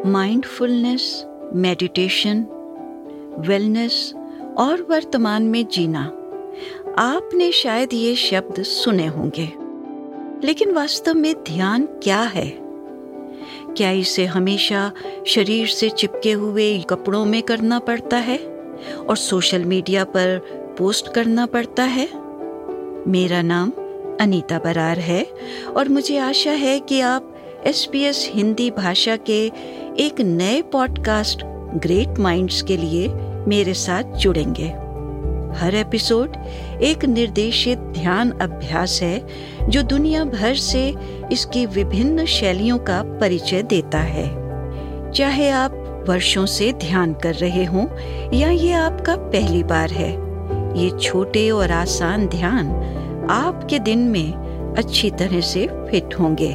Mindfulness, meditation, wellness और वर्तमान में जीना। आपने शायद ये शब्द सुने होंगे, लेकिन वास्तव में ध्यान क्या है? क्या इसे हमेशा शरीर से चिपके हुए कपड़ों में करना पड़ता है और सोशल मीडिया पर पोस्ट करना पड़ता है? मेरा नाम अनीता बरार है और मुझे आशा है कि आप SBS हिंदी भाषा के एक नए पॉडकास्ट ग्रेट माइंड्स के लिए मेरे साथ जुड़ेंगे। हर एपिसोड एक निर्देशित ध्यान अभ्यास है जो दुनिया भर से इसकी विभिन्न शैलियों का परिचय देता है। चाहे आप वर्षों से ध्यान कर रहे हों या ये आपका पहली बार है, ये छोटे और आसान ध्यान आपके दिन में अच्छी तरह से फिट होंगे।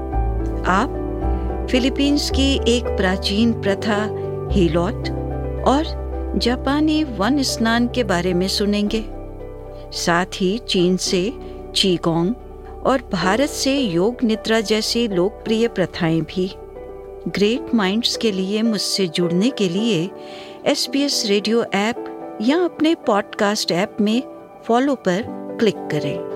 आप फिलीपींस की एक प्राचीन प्रथा हीलॉट और जापानी वन स्नान के बारे में सुनेंगे। साथ ही चीन से चीगोंग और भारत से योग निद्रा जैसी लोकप्रिय प्रथाएं भी। ग्रेट माइंड्स के लिए मुझसे जुड़ने के लिए SBS रेडियो ऐप या अपने पॉडकास्ट ऐप में फॉलो पर क्लिक करें।